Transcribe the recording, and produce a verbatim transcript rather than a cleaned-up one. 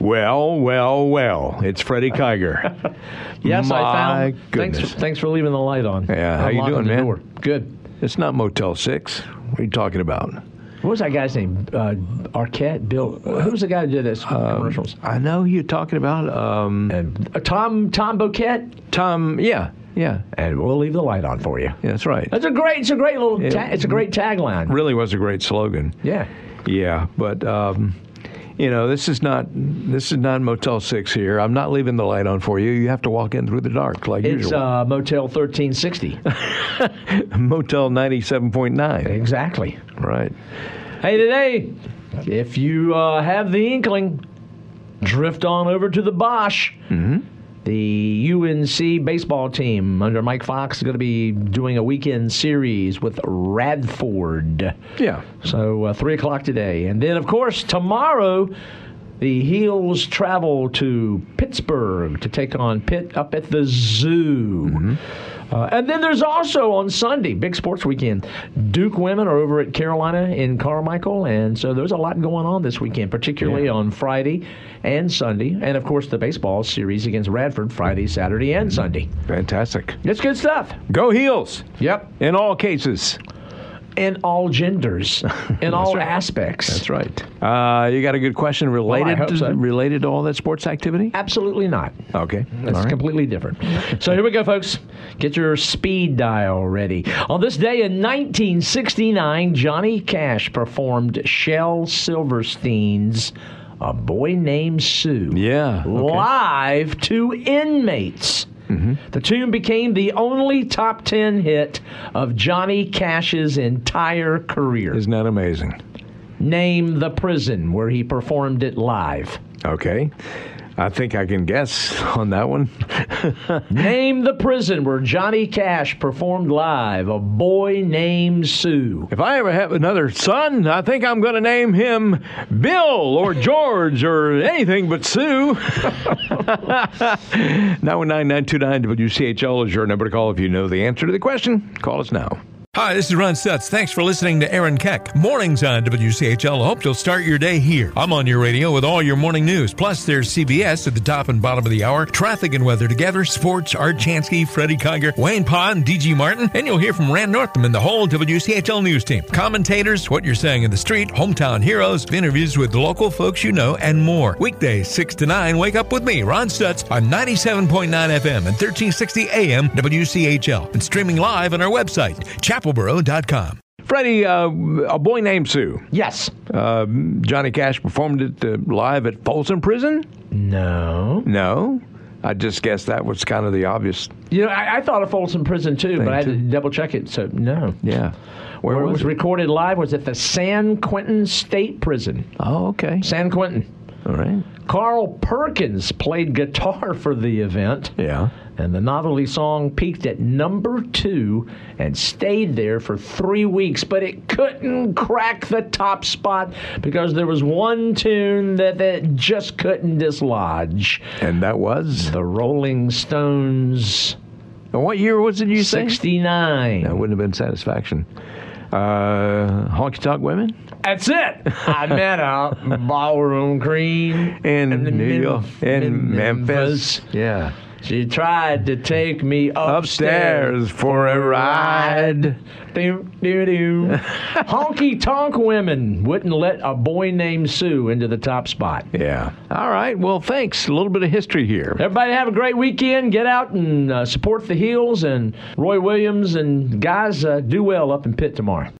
Well, well, well. It's Freddie Kiger. Yes, My I found. goodness. Thanks, thanks for leaving the light on. Yeah, how you Unlocking doing, the man? door. Good. It's not Motel six. What are you talking about? What was that guy's name? Uh, Arquette? Bill? Who was the guy who did this commercials? I know who you're talking about. Um, And, uh, Tom Tom Boquette. Tom, yeah, yeah. And we'll leave the light on for you. Yeah, that's right. That's a great. It's a great little. It Ta- it's a great tagline. Really was a great slogan. Yeah. Yeah, but um, you know, this is not this is not Motel Six here. I'm not leaving the light on for you. You have to walk in through the dark like It's usual. uh, Motel thirteen sixty. Motel ninety-seven point nine. Exactly. Right. Hey, today, if you uh, have the inkling, drift on over to the Bosch. Mm-hmm. The U N C baseball team under Mike Fox is going to be doing a weekend series with Radford. Yeah. So uh, three o'clock today. And then, of course, tomorrow, the Heels travel to Pittsburgh to take on Pitt up at the Zoo. Mm-hmm. Uh, and then there's also on Sunday, big sports weekend, Duke women are over at Carolina in Carmichael. And so there's a lot going on this weekend, particularly yeah. on Friday and Sunday. And, of course, the baseball series against Radford Friday, Saturday, and Sunday. Fantastic. It's good stuff. Go Heels. Yep. In all cases. In all genders, in all right. aspects. That's right. Uh, you got a good question related Well, I hope to, so. related to all that sports activity? Absolutely not. Okay. That's All right. completely different. So here we go, folks. Get your speed dial ready. On this day in nineteen sixty-nine, Johnny Cash performed Shel Silverstein's A Boy Named Sue Yeah. Okay. live to inmates. Mm-hmm. The tune became the only top ten hit of Johnny Cash's entire career. Isn't that amazing? Name the prison where he performed it live. Okay. I think I can guess on that one. Name the prison where Johnny Cash performed live, A Boy Named Sue. If I ever have another son, I think I'm going to name him Bill or George or anything but Sue. nine one nine, nine two nine, W C H L is your number to call if you know the answer to the question. Call us now. Hi, this is Ron Stutz. Thanks for listening to Aaron Keck. Mornings on W C H L. I hope you'll start your day here. I'm on your radio with all your morning news. Plus, there's C B S at the top and bottom of the hour. Traffic and weather together. Sports, Art Chansky, Freddie Kiger, Wayne Pond, D G Martin. And you'll hear from Rand Northam and the whole W C H L news team. Commentators, what you're saying in the street, hometown heroes, interviews with local folks you know, and more. Weekdays, six to nine. Wake up with me, Ron Stutz, on ninety-seven point nine F M and thirteen sixty A M W C H L. And streaming live on our website, chapelboro dot com. Freddie, uh, A Boy Named Sue. Yes. Uh, Johnny Cash performed it uh, live at Folsom Prison? No. No. I just guessed that was kind of the obvious. You know, I, I thought of Folsom Prison too, Thing but I had too. to double check it. So no. Yeah. Where, Where it was was it? recorded live was at the San Quentin State Prison. Oh, okay. San Quentin. All right. Carl Perkins played guitar for the event. Yeah. And the novelty song peaked at number two and stayed there for three weeks, but it couldn't crack the top spot because there was one tune that it just couldn't dislodge. And that was? The Rolling Stones. And what year was it you say? sixty-nine. That wouldn't have been Satisfaction. Uh, Honky Tonk Women? That's it. I met a ballroom queen In in the New Mem- York. In in Memphis. Yeah. She tried to take me upstairs, Upstairs for a ride. Doo, doo, doo. Honky Tonk Women wouldn't let A Boy Named Sue into the top spot. Yeah. All right. Well, thanks. A little bit of history here. Everybody have a great weekend. Get out and uh, support the Heels and Roy Williams. And guys, uh, do well up in Pitt tomorrow.